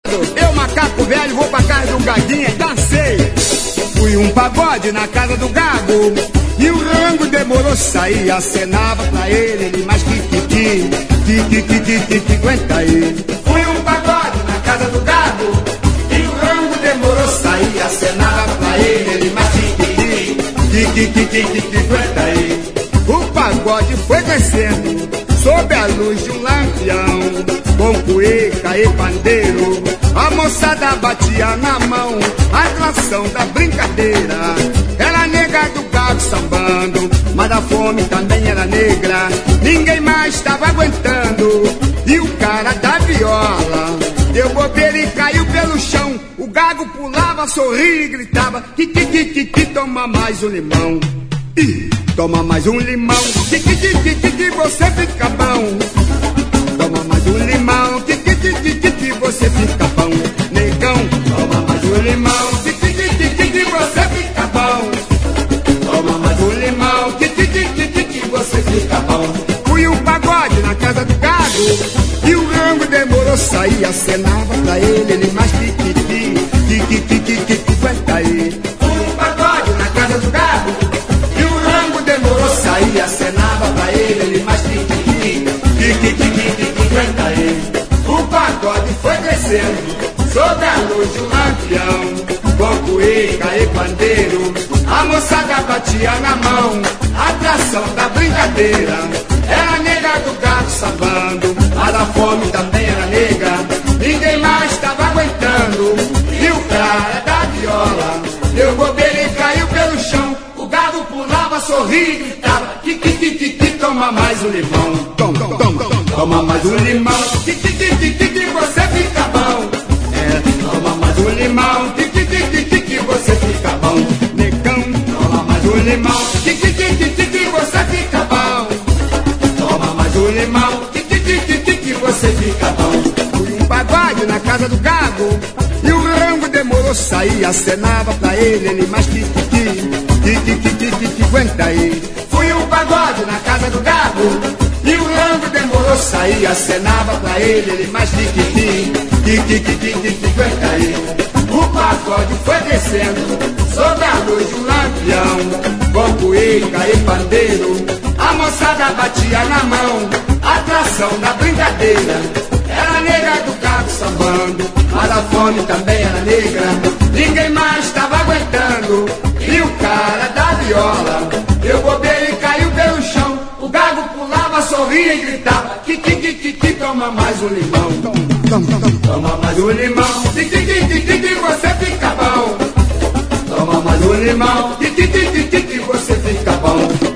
Eu, macaco velho, vou pra casa do Gaguinha e dancei. Fui um pagode na casa do Gago e o rango demorou sair. Acenava pra ele mais que aguenta aí. Fui um pagode na casa do Gago e o rango demorou sair. Acenava pra ele mais que aguenta aí. O pagode foi crescendo sob a luz de um lampião, com cueca e pandeiro, a moçada batia na mão, a atração da brincadeira. Era a nega do Gago sambando, mas a fome também era negra. Ninguém mais estava aguentando, e o cara da viola deu bobeira e caiu pelo chão. O Gago pulava, sorria e gritava: toma mais um limão. Toma mais um limão, que você fica bom. Toma mais um limão, que você fica bom. Negão, toma mais um limão, que você fica bom. Toma mais um limão, que você fica bom. Fui um pagode na casa do Gago e o rango demorou sair. Acenava pra ele mais que aguenta aí. Fui um pagode na casa do Gago e o rango demorou sair. Acenava pra ele mais que aguenta aí. O pagode foi crescendo sob a luz de um lampião, com cueca e pandeiro, a moçada batia na mão, a atração da brincadeira. Era a nega do Gago sambando, mas a fome também era negra. Ninguém mais estava aguentando, e o cara da viola deu bobeira e caiu pelo chão. O Gago pulava, sorria e gritava: toma mais um limão. Toma mais um limão, que você fica bom. Toma mais um limão, que você fica bom. Negão, toma mais um limão, que você fica bom. Toma mais um limão, que você fica bom. Fui um pagode na casa do Gago e o rango demorou sair. Acenava pra ele mais que aguenta aí. Fui um pagode na casa do Gago e o rango demorou sair. Acenava pra ele mais que aguenta aí. O pagode foi descendo sob a luz de um lampião, com cueca e pandeiro, a moçada batia na mão, a atração da brincadeira. Era a nega do Gago sambando, mas a fome também era negra. Ninguém mais estava aguentando, e o cara da viola deu bobeira e caiu pelo chão. O Gago pulava, sorria e gritava: toma mais um limão. Toma mais um limão, você fica bom. Toma mais um limão, você fica bom.